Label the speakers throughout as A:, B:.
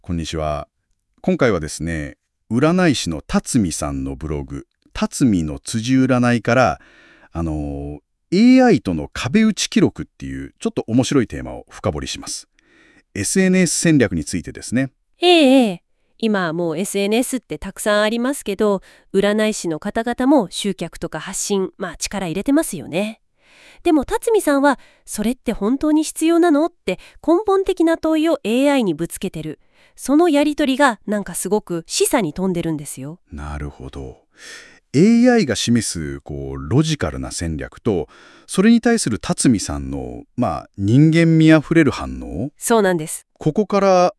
A: こんにちは。今回はですね、占い師の辰巳さんのブログ、辰巳の辻占いから、AI との壁打ち記録っていうちょっと面白いテーマを深掘りします。SNS 戦略についてですね。
B: ええ、今はもう SNS ってたくさんありますけど、占い師の方々も集客とか発信、力入れてますよね。でも辰巳さんは、それって本当に必要なのって根本的な問いを AI にぶつけてる。そのやりとりがなんかすごく示唆に富んでるんですよ。
A: なるほど。AI が示すロジカルな戦略と、それに対する辰巳さんの、人間味あふれる反応、
B: そうなんです。
A: ここから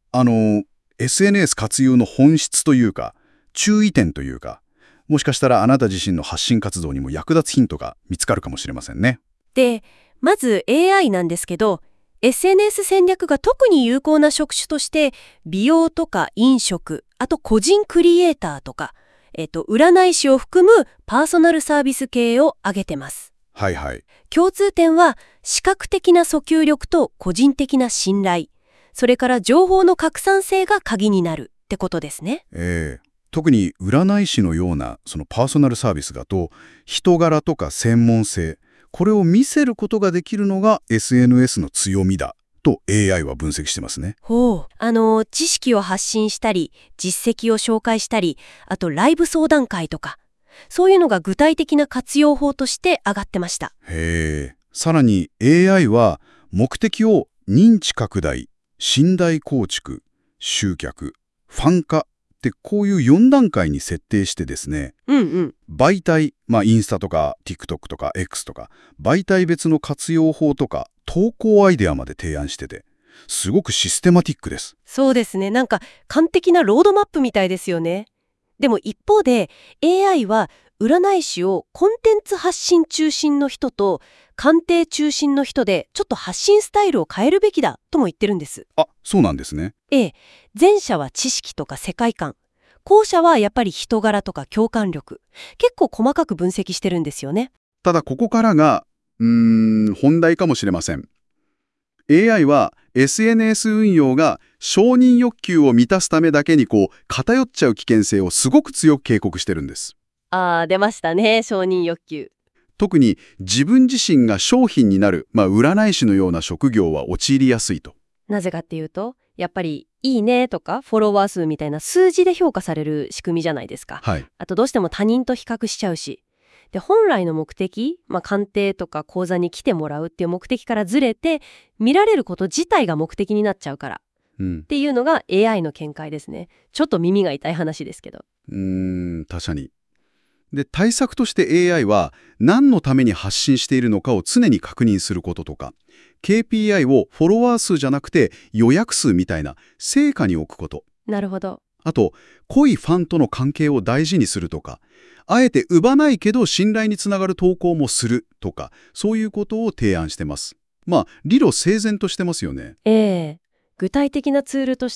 A: SNS 活用の本質というか、注意点というか、もしかしたらあなた自身の発信活動にも役立つヒントが見つかるかもしれませんね。
B: で、まず AI なんですけど、SNS 戦略が特に有効な職種として、美容とか飲食、あと個人クリエイターとか、占い師を含むパーソナルサービス系を挙げてます。
A: はいはい。
B: 共通点は、視覚的な訴求力と個人的な信頼、それから情報の拡散性が鍵になるってことですね。
A: 特に占い師のようなそのパーソナルサービスだと、人柄とか専門性、これを見せることができるのが SNS の強みだと AI は分析してますね。
B: ほう。知識を発信したり、実績を紹介したり、あとライブ相談会とか、そういうのが具体的な活用法として挙がってました。
A: さらに AI は目的を認知拡大、信頼構築、集客、ファン化ってこういう4段階に設定してですね、
B: うんうん。
A: 媒体、インスタとか TikTok とか X とか、媒体別の活用法とか投稿アイデアまで提案してて、すごくシステマティックです。
B: そうですね。なんか完璧なロードマップみたいですよね。でも一方で AI は占い師をコンテンツ発信中心の人と鑑定中心の人でちょっと発信スタイルを変えるべきだとも言ってるんです。
A: あ、そうなんですね。
B: ええ、前者は知識とか世界観。後者はやっぱり人柄とか共感力。結構細かく分析してるんですよね。
A: ただここからが、本題かもしれません。AI は SNS 運用が承認欲求を満たすためだけに偏っちゃう危険性をすごく強く警告してるんです。
B: 出ましたね、承認欲求。
A: 特に自分自身が商品になる、占い師のような職業は陥りやすいと。
B: なぜかっていうと、やっぱりいいねとかフォロワー数みたいな数字で評価される仕組みじゃないですか。
A: はい。
B: あとどうしても他人と比較しちゃうし。で、本来の目的、鑑定とか講座に来てもらうっていう目的からずれて、見られること自体が目的になっちゃうから。っていうのが AI の見解ですね。ちょっと耳が痛い話ですけど。
A: 確かに。で、対策として AI は何のために発信しているのかを常に確認することとか、KPI をフォロワー数じゃなくて予約数みたいな成果に置くこと。
B: なるほど。
A: あと、濃いファンとの関係を大事にするとか、あえて奪ないけど信頼につながる投稿もするとか、そういうことを提案してます。理路整然としてますよね。
B: ええ、具体的なツールとして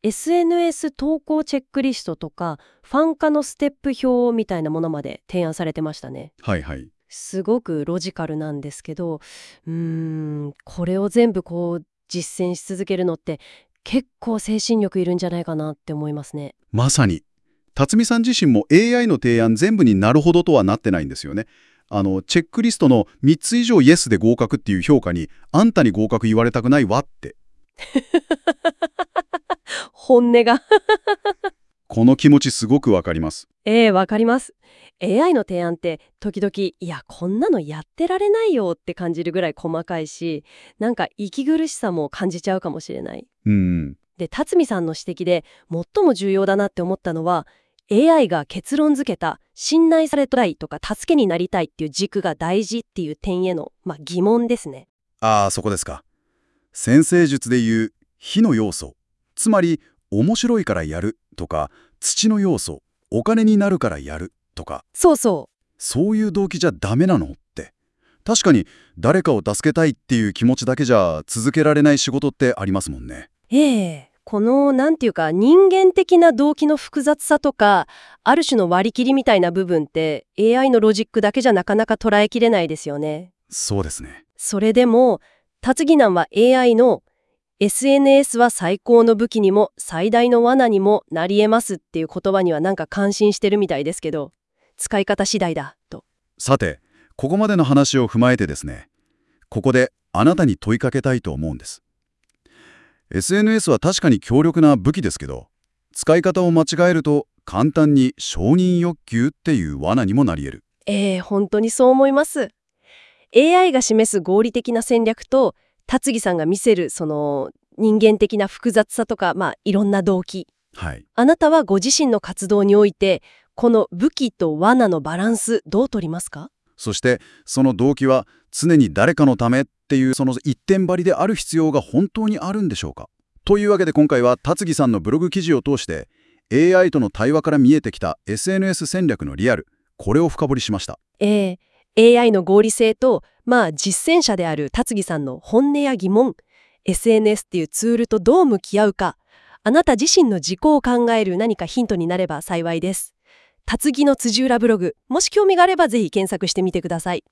B: SNS 投稿チェックリストとかファン化のステップ表みたいなものまで提案されてましたね。
A: はいはい。
B: すごくロジカルなんですけど、これを全部実践し続けるのって結構精神力いるんじゃないかなって思いますね。
A: まさに。辰巳さん自身も AI の提案全部になるほどとはなってないんですよね。チェックリストの3つ以上イエスで合格っていう評価に、あんたに合格言われたくないわって。
B: 本音が
A: この気持ちすごくわかります。
B: わかります。AI の提案って時々いやこんなのやってられないよって感じるぐらい細かいし、なんか息苦しさも感じちゃうかもしれない。で、辰巳さんの指摘で最も重要だなって思ったのは AI が結論付けた信頼されたいとか助けになりたいっていう軸が大事っていう点への、疑問ですね。
A: そこですか。占星術でいう火の要素、つまり面白いからやるとか、土の要素、お金になるからやるとか、
B: そうそ
A: そういう動機じゃダメなのって。確かに誰かを助けたいっていう気持ちだけじゃ続けられない仕事ってありますもんね。
B: このなんていうか人間的な動機の複雑さとかある種の割り切りみたいな部分って AI のロジックだけじゃなかなか捉えきれないですよね。
A: そうですね。
B: それでも辰巳南は AI の SNS は最高の武器にも最大の罠にもなり得ますっていう言葉にはなんか感心してるみたいですけど、使い方次第だと。
A: さて、ここまでの話を踏まえてですね、ここであなたに問いかけたいと思うんです。SNS は確かに強力な武器ですけど、使い方を間違えると簡単に承認欲求っていう罠にもなり得る。
B: 本当にそう思います。AI が示す合理的な戦略と、辰木さんが見せるその人間的な複雑さとか、いろんな動機。
A: はい。
B: あなたはご自身の活動において、この武器と罠のバランス、どう取りますか？
A: そしてその動機は常に誰かのためっていうその一点張りである必要が本当にあるんでしょうか？というわけで今回は辰木さんのブログ記事を通して AI との対話から見えてきた SNS 戦略のリアル、これを深掘りしました。
B: AI の合理性と、実践者である辰木さんの本音や疑問、SNS っていうツールとどう向き合うか、あなた自身の自己を考える何かヒントになれば幸いです。辰木の辻浦ブログ、もし興味があればぜひ検索してみてください。